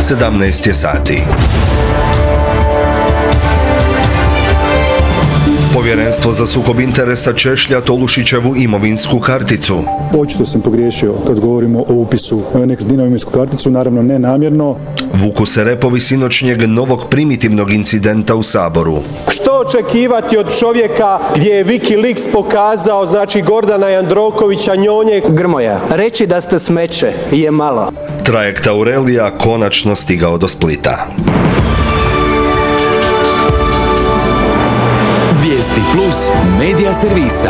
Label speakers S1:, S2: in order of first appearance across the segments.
S1: 17 je sati. Povjerenstvo za sukob interesa češlja Tolušićevu imovinsku karticu.
S2: Očito sam pogriješio kad govorimo o upisu nekretnina u imovinsku karticu, naravno ne namjerno.
S1: Vuku se repovi sinoćnjeg novog primitivnog incidenta u Saboru.
S3: Što očekivati od čovjeka gdje je Wikileaks pokazao, znači Gordana Jandrokovića, Njonje Grmoja? Reći da ste smeće je malo.
S1: Trajekt Aurelija konačno stigao do Splita.
S4: Vijesti Plus medija servisa.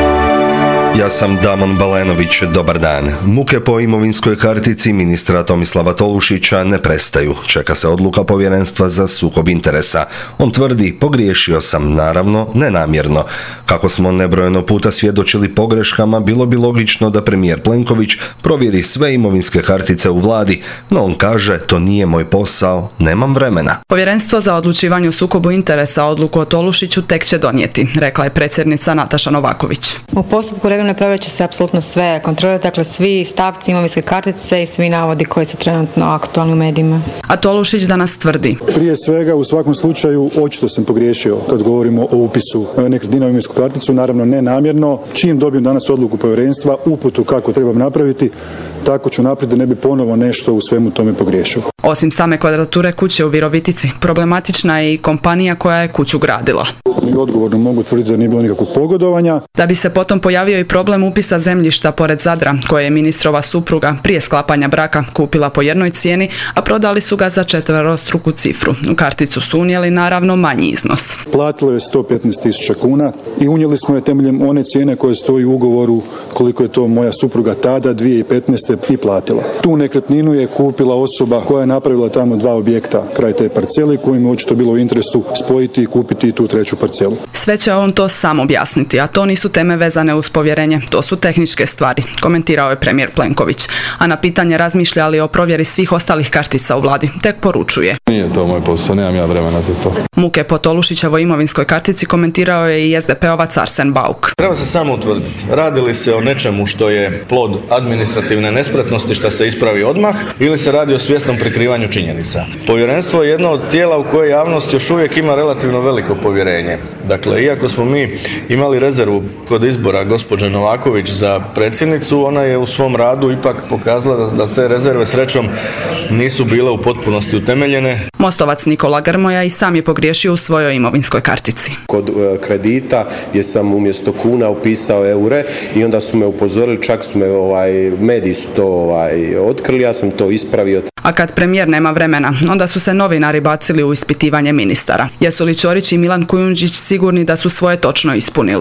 S1: Ja sam Damon Balenović, dobar dan. Muke po imovinskoj kartici ministra Tomislava Tolušića ne prestaju. Čeka se odluka Povjerenstva za sukob interesa. On tvrdi, pogriješio sam, naravno, nenamjerno. Kako smo nebrojeno puta svjedočili pogreškama, bilo bi logično da premijer Plenković provjeri sve imovinske kartice u vladi, no on kaže, to nije moj posao, nemam vremena.
S5: Povjerenstvo za odlučivanje o sukobu interesa odluku o Tolušiću tek će donijeti, rekla je predsjednica Nataša Novaković.
S6: U postupku regularne provjere će se apsolutno sve kontrolirati, dakle svi stavci imovinske kartice i svi navodi koji su trenutno aktualni u medijima.
S5: A Tolušić danas tvrdi.
S2: Prije svega, u svakom slučaju, očito sam pogriješio kad govorimo o upisu nekretnina u imovinsku karticu, naravno ne namjerno. Čim dobijem danas odluku povjerenstva, uputu kako trebam napraviti, tako ću naprijed da ne bi ponovo nešto u svemu tome pogriješio.
S5: Osim same kvadrature kuće u Virovitici, problematična je i kompanija koja je kuću gradila.
S2: Odgovorno mogu tvrditi da nije bilo nikakvog pogodovanja.
S5: Da bi se potom pojavio i problem upisa zemljišta pored Zadra, koje je ministrova supruga prije sklapanja braka kupila po jednoj cijeni, a prodali su ga za 4-struku cifru. U karticu su unijeli naravno manji iznos.
S2: Platilo je 115.000 kuna i unijeli smo je temeljem one cijene koje stoji u ugovoru koliko je to moja supruga tada 2015. i platila. Tu nekretninu je kupila osoba koja je napravila tamo 2 objekta kraj te parcele kojim je očito bilo u interesu spojiti i kupiti tu treću parcelu.
S5: Sve će on to sam objasniti, a to nisu teme vezane uz povjerenje, to su tehničke stvari, komentirao je premijer Plenković. A na pitanje razmišlja li o provjeri svih ostalih kartica u vladi, tek poručuje.
S7: Nije to moj posao, nemam ja vremena za to.
S5: Muke po Tolušićevoj imovinskoj kartici komentirao je i SDP-ovac Arsen Bauk.
S8: Treba se samo utvrditi, radi li se o nečemu što je plod administrativne nespretnosti što se ispravi odmah ili se radi o svjesnom prikrivanju činjenica. Povjerenstvo je jedno od tijela u koje javnost još uvijek ima relativno veliko povjerenje. Dakle, iako smo mi imali rezervu kod izbora gospođe Novaković za predsjednicu, ona je u svom radu ipak pokazala da te rezerve srećom nisu bile u potpunosti utemeljene.
S5: Mostovac Nikola Grmoja i sam je pogriješio u svojoj imovinskoj kartici.
S3: Kod kredita gdje sam umjesto kuna upisao eure i onda su me upozorili, čak su me mediji su to otkrili, ja sam to ispravio.
S5: A kad premijer nema vremena, onda su se novinari bacili u ispitivanje ministara. Jesu li Ćorić i Milan Kujundžić sigurni da su svoje točno ispunili?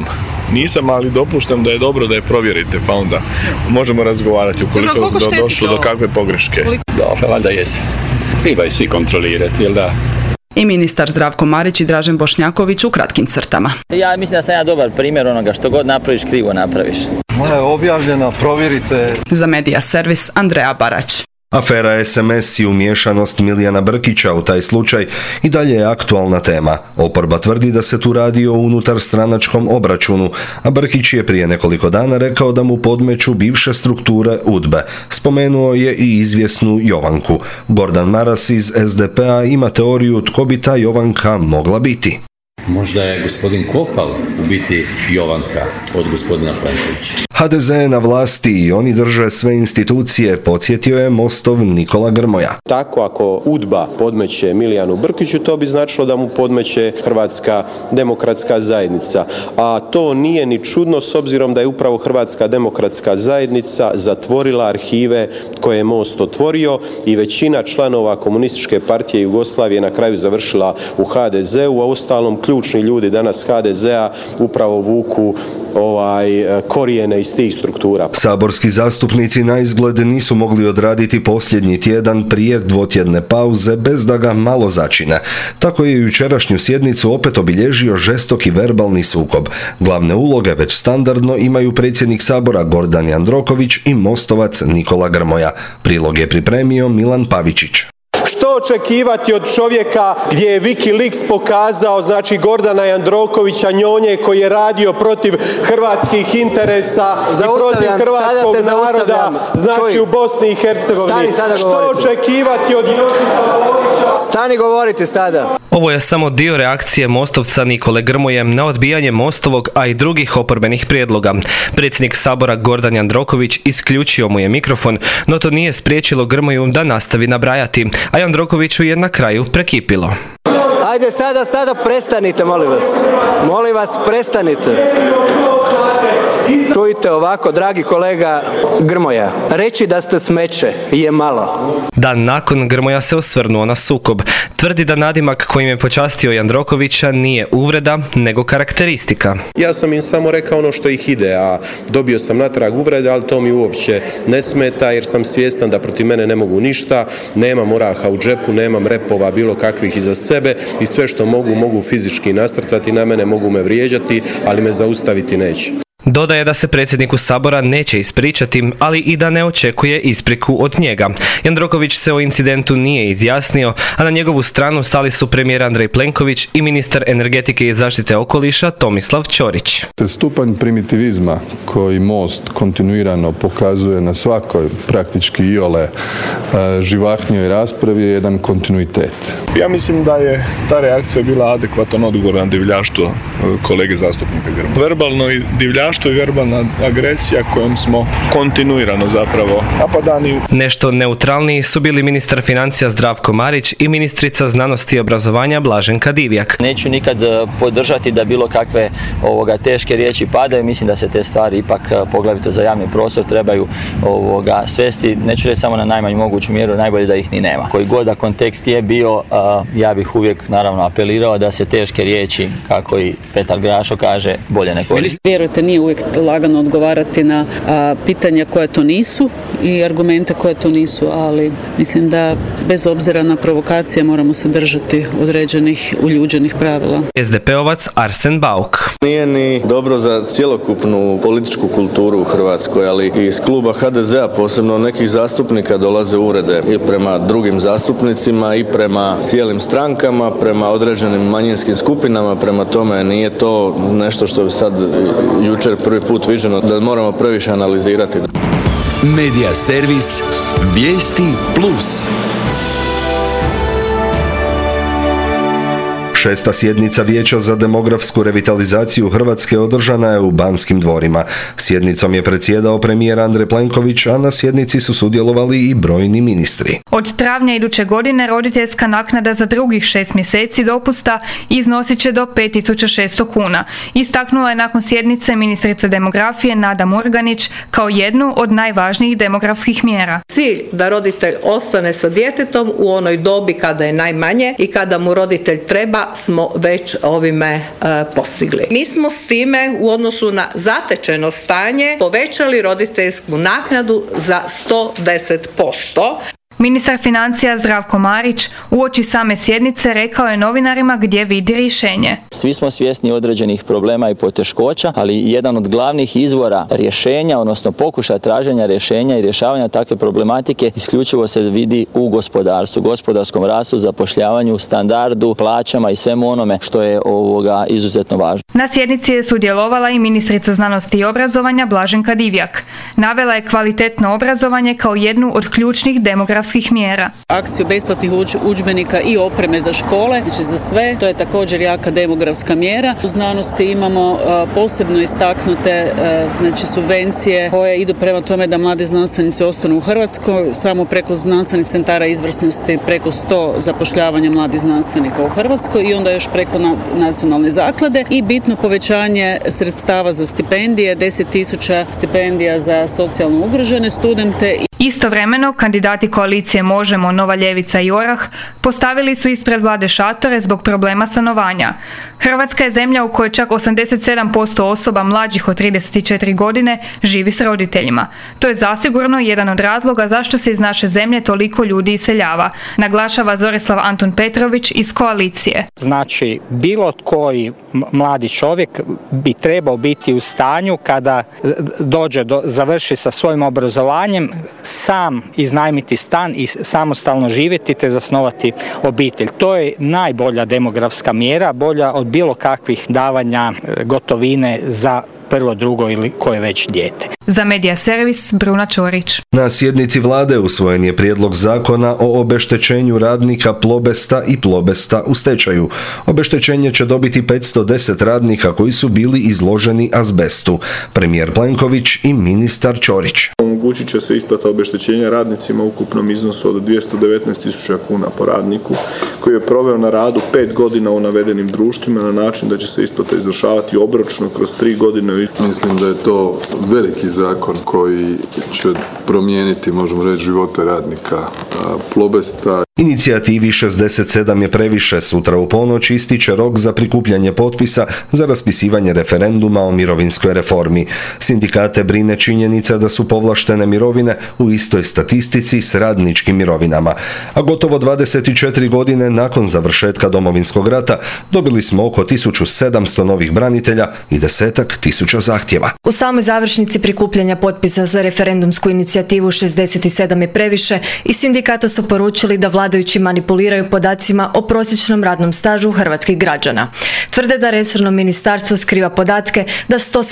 S7: Nisam, ali dopuštam da je dobro da je provjerite, pa onda možemo razgovarati ukoliko došlo do kakve pogreške.
S9: Dobro, valjda jesi. Trebaju svi kontrolirati, jel da?
S5: I ministar Zdravko Marić i Dražen Bošnjaković u kratkim crtama.
S10: Ja mislim da sam ja dobar primjer onoga što god napraviš, krivo napraviš.
S11: Ona je objavljena, provjerite.
S5: Za Medija servis Andreja Barać.
S1: Afera SMS i umiješanost Milijana Brkića u taj slučaj i dalje je aktualna tema. Oporba tvrdi da se tu radi o unutarstranačkom obračunu, a Brkić je prije nekoliko dana rekao da mu podmeću bivše strukture UDBE. Spomenuo je i izvjesnu Jovanku. Gordan Maras iz SDP-a ima teoriju tko bi ta Jovanka mogla biti.
S12: Možda je gospodin Kopal u biti Jovanka od gospodina Plenkovića.
S1: HDZ je na vlasti i oni drže sve institucije, podsjetio je Mostov Nikola Grmoja.
S3: Tako ako UDBA podmeće Milijanu Brkiću, to bi značilo da mu podmeće Hrvatska demokratska zajednica. A to nije ni čudno s obzirom da je upravo Hrvatska demokratska zajednica zatvorila arhive koje je Most otvorio i većina članova Komunističke partije Jugoslavije na kraju završila u HDZ-u, a ostalom ključni ljudi danas HDZ-a upravo vuku korijene iz tih struktura.
S1: Saborski zastupnici na izgled nisu mogli odraditi posljednji tjedan prije dvotjedne pauze bez da ga malo začine. Tako je jučerašnju sjednicu opet obilježio žestoki verbalni sukob. Glavne uloge već standardno imaju predsjednik Sabora Gordan Jandroković i Mostovac Nikola Grmoja. Prilog je pripremio Milan Pavičić.
S3: Što očekivati od čovjeka gdje je Wikileaks pokazao, znači Gordana Jandrokovića, njonje koji je radio protiv hrvatskih interesa i protiv hrvatskog naroda, znači u Bosni i Hercegovini. Što očekivati od Josipa Borića?
S13: Stani govoriti sada.
S14: Ovo je samo dio reakcije mostovca Nikole Grmoje na odbijanje Mostovog, a i drugih oporbenih prijedloga. Predsjednik Sabora Gordan Jandroković isključio mu je mikrofon, no to nije spriječilo Grmoju da nastavi nabrajati, a Jandrokoviću je na kraju prekipilo.
S13: Ajde sada prestanite, molim vas. Molim vas, prestanite. Čujte ovako, dragi kolega Grmoja, reći da ste smeće je malo.
S14: Dan nakon Grmoja se osvrnuo na sukob. Tvrdi da nadimak kojim je počastio Jandrokovića nije uvreda, nego karakteristika.
S3: Ja sam im samo rekao ono što ih ide, a dobio sam natrag uvrede, ali to mi uopće ne smeta jer sam svjestan da protiv mene ne mogu ništa, nemam oraha u džepu, nemam repova bilo kakvih iza sebe i sve što mogu fizički nasrtati na mene, mogu me vrijeđati, ali me zaustaviti neće.
S14: Dodaje da se predsjedniku Sabora neće ispričati, ali i da ne očekuje ispriku od njega. Jandroković se o incidentu nije izjasnio, a na njegovu stranu stali su premijer Andrej Plenković i ministar energetike i zaštite okoliša Tomislav Ćorić.
S15: Stupanj primitivizma koji Most kontinuirano pokazuje na svakoj praktički iole živahnjoj raspravi je jedan kontinuitet.
S7: Ja mislim da je ta reakcija bila adekvatan odgovor na divljaštvo kolege zastupnika Grmoje. Verbalno i divljaštvo i verbalna agresija kojom smo kontinuirano zapravo napadani.
S14: Nešto neutralniji su bili ministar financija Zdravko Marić i ministrica znanosti i obrazovanja Blaženka Divjak.
S10: Neću nikad podržati da bilo kakve teške riječi padaju. Mislim da se te stvari ipak, poglavito za javni prostor, trebaju svesti, neću reći samo na najmanju moguću mjeru, najbolje da ih ni nema. Koji god da kontekst je bio, ja bih uvijek naravno apelirao da se teške riječi, kako i Petar Grašo kaže, bolje ne koriste.
S16: Vjerujte, nije uvijek lagano odgovarati na pitanja koja to nisu i argumente koje to nisu, ali mislim da bez obzira na provokacije moramo se držati određenih uljuđenih pravila.
S14: SDP-ovac Arsen Bauk.
S8: Nije ni dobro za cjelokupnu političku kulturu u Hrvatskoj, ali i iz kluba HDZ-a, posebno nekih zastupnika, dolaze uvrede i prema drugim zastupnicima i prema cijelim strankama, prema određenim manjinskim skupinama, prema tome nije to nešto što bi sad jučer prvi put viđeno da moramo previše analizirati.
S4: Medija servis Vijesti Plus.
S1: 6. sjednica Vijeća za demografsku revitalizaciju Hrvatske održana je u Banskim dvorima. Sjednicom je predsjedao premijer Andrej Plenković, a na sjednici su sudjelovali i brojni ministri.
S17: Od travnja iduće godine roditeljska naknada za drugih 6 mjeseci dopusta iznosit će do 5.600 kuna. Istaknula je nakon sjednice ministrica demografije Nada Murganić kao jednu od najvažnijih demografskih mjera.
S18: Cilj da roditelj ostane sa djetetom u onoj dobi kada je najmanje i kada mu roditelj treba smo već ovime postigli. Mi smo s time u odnosu na zatečeno stanje povećali roditeljsku naknadu za 110%.
S17: Ministar financija Zdravko Marić uoči same sjednice rekao je novinarima gdje vidi rješenje.
S10: Svi smo svjesni određenih problema i poteškoća, ali jedan od glavnih izvora rješenja, odnosno pokušaja traženja rješenja i rješavanja takve problematike isključivo se vidi u gospodarstvu, gospodarskom rastu, zapošljavanju, standardu, plaćama i svemu onome što je izuzetno važno.
S17: Na sjednici je sudjelovala i ministrica znanosti i obrazovanja Blaženka Divjak. Navela je kvalitetno obrazovanje kao jednu od ključnih demografskih mjera.
S16: Akciju besplatnih udžbenika i opreme za škole, znači za sve, to je također jaka demografska mjera. U znanosti imamo posebno istaknute subvencije koje idu prema tome da mladi znanstvenici ostanu u Hrvatskoj, samo preko znanstvenih centara izvrsnosti preko 100 zapošljavanja mladih znanstvenika u Hrvatskoj i onda još preko nacionalne zaklade i bitno povećanje sredstava za stipendije, 10.000 stipendija za socijalno ugrožene studente.
S17: Istovremeno, kandidati koalicije Možemo, Nova ljevica i Orah postavili su ispred vlade šatore zbog problema stanovanja. Hrvatska je zemlja u kojoj čak 87% osoba mlađih od 34 godine živi s roditeljima. To je zasigurno jedan od razloga zašto se iz naše zemlje toliko ljudi iseljava, naglašava Zorislav Antun Petrović iz koalicije.
S19: Znači, bilo koji mladi čovjek bi trebao biti u stanju kada završi sa svojim obrazovanjem sam iznajmiti stan i samostalno živjeti te zasnovati obitelj. To je najbolja demografska mjera, bolja od bilo kakvih davanja gotovine za prvo, drugo ili koje već dijete.
S17: Za Medija servis Bruna Čorić.
S1: Na sjednici vlade usvojen je prijedlog zakona o obeštećenju radnika Plobesta i Plobesta u stečaju. Obeštećenje će dobiti 510 radnika koji su bili izloženi azbestu. Premijer Plenković i ministar Ćorić.
S7: Omogućit će se isplata obeštećenja radnicima u ukupnom iznosu od 219.000 kuna po radniku koji je proveo na radu 5 godina u navedenim društvima na način da će se isplata izvršavati obročno kroz 3 godine.
S15: Mislim da je to veliki zakon koji će promijeniti, možemo reći, živote radnika Plobesta.
S1: Inicijativi 67 je previše sutra u ponoć ističe rok za prikupljanje potpisa za raspisivanje referenduma o mirovinskoj reformi. Sindikate brine činjenica da su povlaštene mirovine u istoj statistici s radničkim mirovinama, a gotovo 24 godine nakon završetka Domovinskog rata dobili smo oko 1700 novih branitelja i 10.000 zahtjeva.
S20: U samoj završnici prikupljanja potpisa za referendumsku inicijativu 67 je previše i sindikata su poručili da vladajući manipuliraju podacima o prosječnom radnom stažu hrvatskih građana. Tvrde da resorno ministarstvo skriva podatke da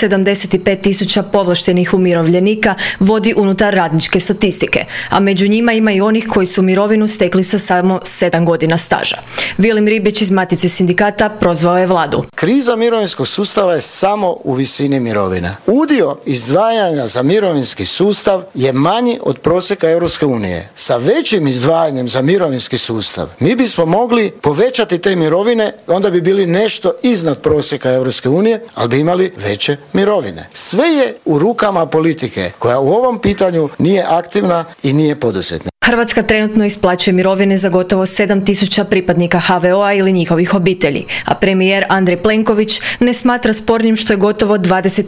S20: 175.000 povlaštenih umirovljenika vodi unutar radničke statistike, a među njima ima i onih koji su mirovinu stekli sa samo 7 godina staža. Vilim Ribić iz Matice sindikata prozvao je vladu.
S21: Kriza mirovinskog sustava je samo u visini mirovina. Udio izdvajanja za mirovinski sustav je manji od prosjeka Europske unije. Sa većim izdvajanjem za mirovinski sustav mi bismo mogli povećati te mirovine, onda bi bili nešto iznad prosjeka Europske unije, ali bi imali veće mirovine. Sve je u rukama politike koja u ovom pitanju nije aktivna i nije poduzetna.
S20: Hrvatska trenutno isplaćuje mirovine za gotovo 7.000 pripadnika HVO-a ili njihovih obitelji, a premijer Andrej Plenković ne smatra spornim što je gotovo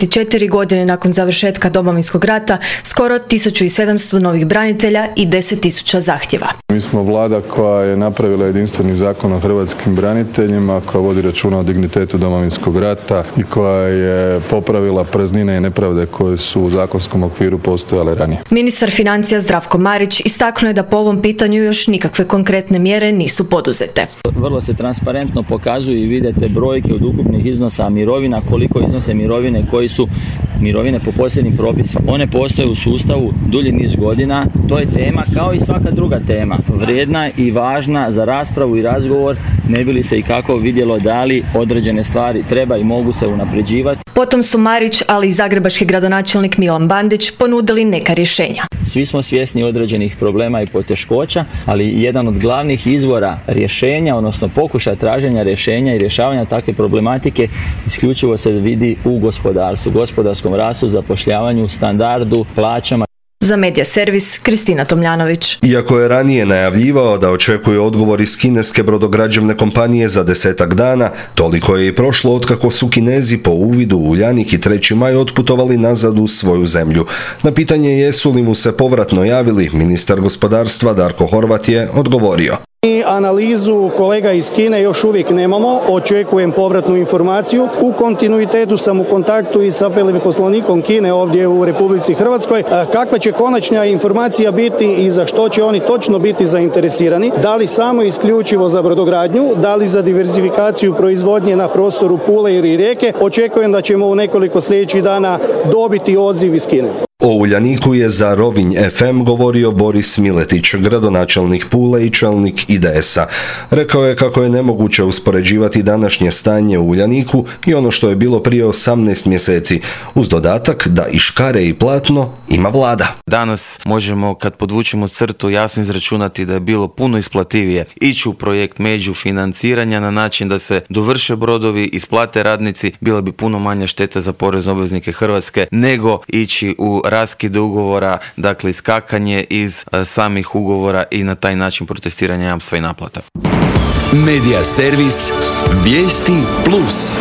S20: 24 godine nakon završetka Domovinskog rata skoro 1.700 novih branitelja i 10.000 zahtjeva.
S15: Mi smo vlada koja je napravila jedinstveni zakon o hrvatskim braniteljima, koja vodi računa o dignitetu Domovinskog rata i koja je popravila praznine i nepravde koje su u zakonskom okviru postojale ranije.
S20: Ministar financija Zdravko Marić istaknuo je da po ovom pitanju još nikakve konkretne mjere nisu poduzete.
S10: Vrlo se transparentno pokazuju i vidite brojke od ukupnih iznosa mirovina, koliko iznose mirovine koji su mirovine po posebnim propisima. One postoje u sustavu dulji niz godina. To je tema kao i svaka druga tema. Vrijedna i važna za raspravu i razgovor, ne bi li se i kako vidjelo da li određene stvari treba i mogu se unapređivati.
S20: Potom su Marić, ali i zagrebački gradonačelnik Milan Bandić ponudili neka rješenja.
S10: Svi smo svjesni određenih problema i poteškoća, ali jedan od glavnih izvora rješenja, odnosno pokušaja traženja rješenja i rješavanja takve problematike isključivo se vidi u gospodarstvu, gospodarskom rastu, zapošljavanju, standardu, plaćama.
S20: Za Medija servis Kristina Tomljanović.
S1: Iako je ranije najavljivao da očekuje odgovor iz kineske brodograđevne kompanije za 10 dana, toliko je i prošlo otkako su Kinezi po uvidu u Uljanik i 3. maj otputovali nazad u svoju zemlju. Na pitanje jesu li mu se povratno javili, ministar gospodarstva Darko Horvat je odgovorio.
S22: Mi analizu kolega iz Kine još uvijek nemamo, očekujem povratnu informaciju. U kontinuitetu sam u kontaktu i sa veleposlanikom Kine ovdje u Republici Hrvatskoj. Kakva će konačna informacija biti i za što će oni točno biti zainteresirani? Da li samo isključivo za brodogradnju, da li za diversifikaciju proizvodnje na prostoru Pule ili Rijeke? Očekujem da ćemo u nekoliko sljedećih dana dobiti odziv iz Kine.
S1: O Uljaniku je za Rovinj FM govorio Boris Miletić, gradonačelnik Pule i čelnik IDS-a. Rekao je kako je nemoguće uspoređivati današnje stanje u Uljaniku i ono što je bilo prije 18 mjeseci, uz dodatak da i škare i platno ima vlada.
S23: Danas možemo, kad podvučemo crtu, jasno izračunati da je bilo puno isplativije ići u projekt međufinanciranja na način da se dovrše brodovi, isplate radnici, bila bi puno manja šteta za porezne obveznike Hrvatske nego ići u raskide ugovora, dakle iskakanje iz samih ugovora i na taj način protestiranje jamstva i naplata.
S4: Medija servis Vijesti Plus.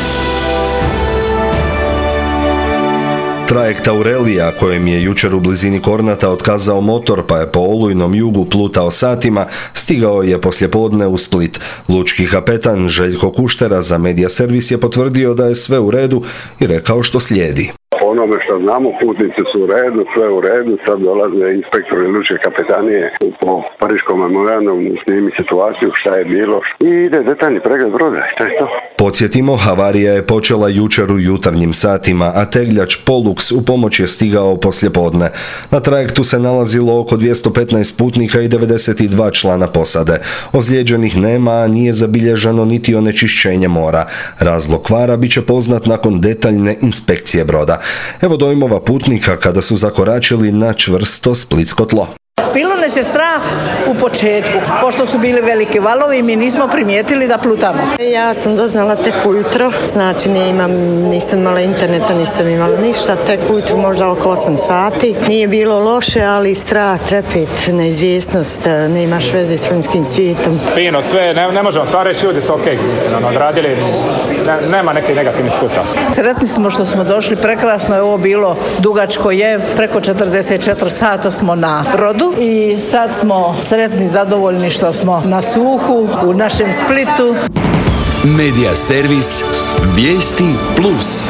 S1: Trajekt Aurelija, kojem je jučer u blizini Kornata otkazao motor pa je po olujnom jugu plutao satima, stigao je poslijepodne u Split. Lučki kapetan Željko Kuštera za Medija servis je potvrdio da je sve u redu i rekao što slijedi.
S24: Po onom
S2: tome što znamo, putnici su u redu, sve u redu, sad dolaze inspektori lučke kapetanije po Pariškom memorijalumu, snimi situaciju, šta je bilo i ide detaljni pregled broda, to je to.
S1: Podsjetimo, havarija je počela jučer u jutarnjim satima, a tegljač Pollux u pomoć je stigao poslijepodne. Na trajektu se nalazilo oko 215 putnika i 92 člana posade. Ozlijeđenih nema, a nije zabilježeno niti onečišćenje mora. Razlog kvara bit će poznat nakon detaljne inspekcije broda. Evo dojmova putnika kada su zakoračili na čvrsto splitsko tlo.
S6: Bilo nas je strah u početku, pošto su bili velike valovi i mi nismo primijetili da plutamo.
S9: Ja sam doznala tek ujutro, znači nisam imala interneta, nisam imala ništa, tek ujutro možda oko 8 sati. Nije bilo loše, ali strah, trepet, neizvjesnost, nemaš veze s vanjskim svijetom.
S24: Fino, sve, ne možemo stvari reći, ljudi su ok, odradili, nema neke negativne iskustva.
S6: Sretni smo što smo došli, prekrasno je ovo bilo, dugačko je, preko 44 sata smo na brodu. I sad smo sretni, zadovoljni što smo na suhu u našem Splitu.
S4: Medija servis Vijesti Plus.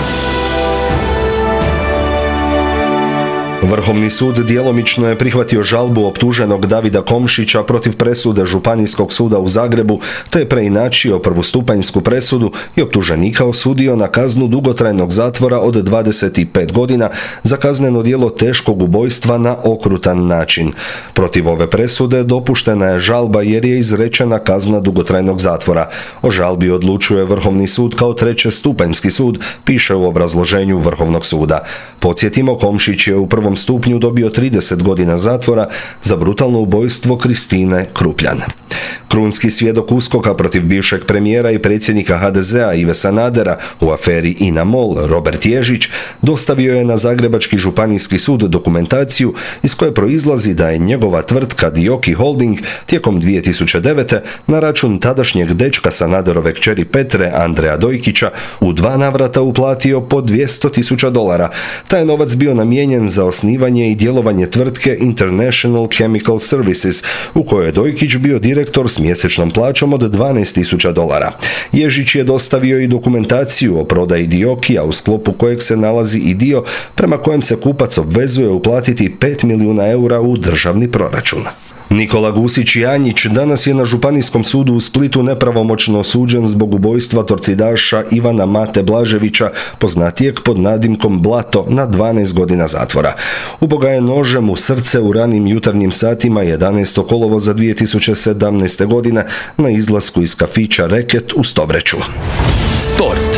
S1: Vrhovni sud djelomično je prihvatio žalbu optuženog Davida Komšića protiv presude Županijskog suda u Zagrebu, te je preinačio prvostupanjsku presudu i optuženika osudio na kaznu dugotrajnog zatvora od 25 godina za kazneno djelo teškog ubojstva na okrutan način. Protiv ove presude dopuštena je žalba jer je izrečena kazna dugotrajnog zatvora. O žalbi odlučuje Vrhovni sud kao trećestupanjski sud, piše u obrazloženju Vrhovnog suda. Podsjetimo, Komšić je u prvom stupnju dobio 30 godina zatvora za brutalno ubojstvo Kristine Krupljan. Krunski svjedok USKOK-a protiv bivšeg premijera i predsjednika HDZ-a Ive Sanadera u aferi INA-MOL, Robert Ježić, dostavio je na Zagrebački županijski sud dokumentaciju iz koje proizlazi da je njegova tvrtka Dioki Holding tijekom 2009. na račun tadašnjeg dečka Sanaderove kćeri Petre, Andreja Dojkića, u 2 navrata uplatio po $200.000. Taj je novac bio namijenjen za osnivanje i djelovanje tvrtke International Chemical Services, u kojoj je Dojkić bio direktor s mjesečnom plaćom od $12.000. Ježić je dostavio i dokumentaciju o prodaji Diokija, u sklopu kojeg se nalazi i dio prema kojem se kupac obvezuje uplatiti 5 milijuna eura u državni proračun. Nikola Gusić-Janjić danas je na Županijskom sudu u Splitu nepravomoćno osuđen zbog ubojstva torcidaša Ivana Mate Blaževića, poznatijeg pod nadimkom Blato, na 12 godina zatvora. Ubogao je nožem u srce u ranim jutarnjim satima 11. kolovoza 2017. godine na izlasku iz kafića Reket u Stobreću.
S4: Sport.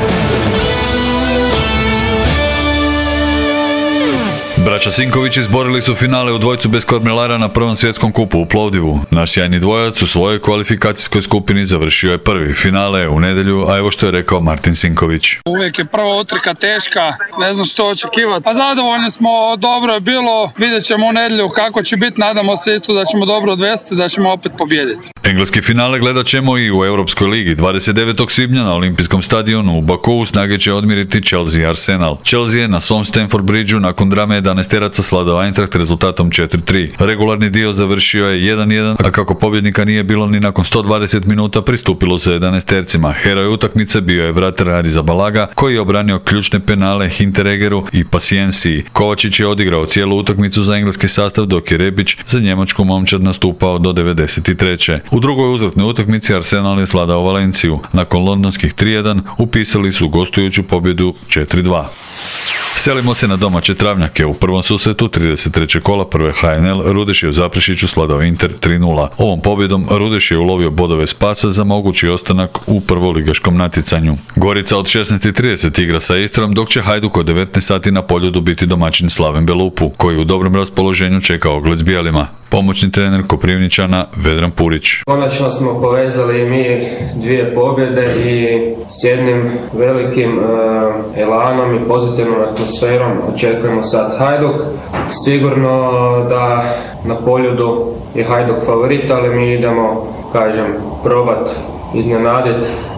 S25: Braća Sinković izborili su finale u dvojcu bez kormilara na prvom svjetskom kupu u Plovdivu. Naš sjajni dvojac u svojoj kvalifikacijskoj skupini završio je prvi. Finale je u nedjelju, a evo što je rekao Martin Sinković.
S26: Uvijek je prva utrka teška, ne znam što očekivati. A zadovoljni smo, dobro je bilo, vidjet ćemo u nedjelju kako će biti, nadamo se isto da ćemo dobro odvesti, da ćemo opet pobijediti.
S25: Engleski finale gledat ćemo i u Europskoj ligi. 29. svibnja na Olimpijskom stadionu u Baku snage će odmiriti Chelsea Arsenal. Chelsea je na svom Stamford Bridgeu nakon drame 11-teraca sladao Eintracht rezultatom 4-3. Regularni dio završio je 1-1, a kako pobjednika nije bilo ni nakon 120 minuta pristupilo se 11-tercima. Heroj utakmice bio je vratar Arrizabalaga, koji je obranio ključne penale Hintereggeru i Pasienciji. Kovačić je odigrao cijelu utakmicu za engleski sastav, dok je Rebić za njemačku momčad nastupao do 93. U drugoj uzvratnoj utakmici Arsenal je svladao Valenciju. Nakon londonskih 3-1 upisali su gostujuću pobjedu 4-2. Selimo se na domaće travnjake. U prvom susretu 33. kola prve HNL Rudeš je u Zaprešiću svladao Inter 3-0. Ovom pobjedom Rudeš je ulovio bodove spasa za mogući ostanak u prvoligaškom natjecanju. Gorica od 16:30 igra sa Istrom, dok će Hajduk od 19 sati na Poljudu biti domaćin Slaven Belupu, koji u dobrom raspoloženju čeka ogled s bijelima. Pomoćni trener Koprivničana Vedran Purić.
S27: Konačno smo povezali mi 2 pobjede i s jednim velikim elanom i pozitivnom atmosferom očekujemo sad Hajduk. Sigurno da na Poljudu je Hajduk favorit, ali mi idemo, probat iznenaditi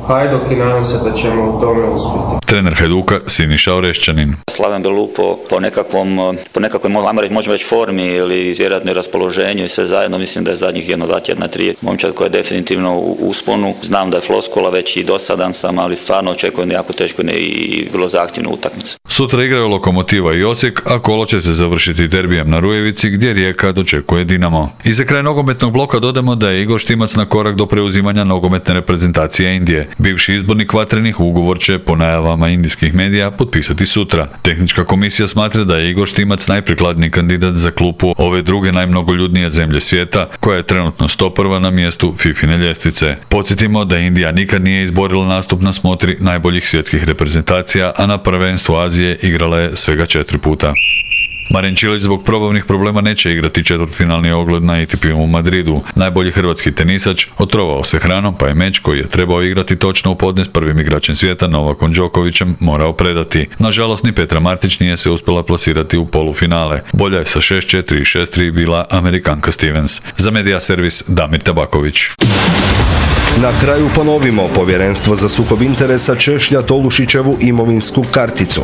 S27: Hajduk i nadam se da ćemo u tome uspjeti.
S25: Trener Hajduka Siniša Orešćanin.
S3: Slaven Belupo po nekakvoj možemo reći formi ili vjerojatno raspoloženju i sve zajedno, mislim da je zadnjih 1-2 tjedna 3 momčad koja je definitivno u usponu. Znam da je floskula već i dosadan sam, ali stvarno očekujem jako teško i vrlo zahtjevnu utakmicu.
S25: Sutra igraju Lokomotiva i Osijek, a kolo će se završiti derbijem na Rujevici gdje Rijeka dočekuje Dinamo. I za kraj nogometnog bloka dodamo da je Igor Štimac na korak do preuzimanja nogometne reprezentacije Indije. Bivši izbornik Vatrenih ugovor će po najavama indijskih medija potpisati sutra. Tehnička komisija smatra da je Igor Štimac najprikladniji kandidat za klupu ove druge najmnogoljudnije zemlje svijeta, koja je trenutno 101. na mjestu FIFIne ljestvice. Podsjetimo da Indija nikad nije izborila nastup na smotri najboljih svjetskih reprezentacija, a na prvenstvu Azije igrala je svega 4 puta. Marin Čilić zbog probavnih problema neće igrati četvrtfinalni ogled na ATP-u u Madridu. Najbolji hrvatski tenisač otrovao se hranom, pa je meč koji je trebao igrati točno u podne s prvim igračem svijeta Novakom Đokovićem morao predati. Nažalost, ni Petra Martić nije se uspjela plasirati u polufinale. Bolja je sa 6-4 i 6-3 bila Amerikanka Stevens. Za Media Servis Damir Tabaković.
S1: Na kraju ponovimo, Povjerenstvo za sukob interesa češlja Tolušićevu imovinsku karticu.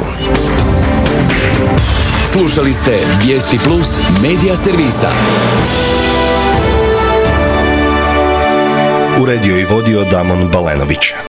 S4: Slušali ste Vijesti Plus Media Servisa.
S1: Uredio i vodio Damon Balenović.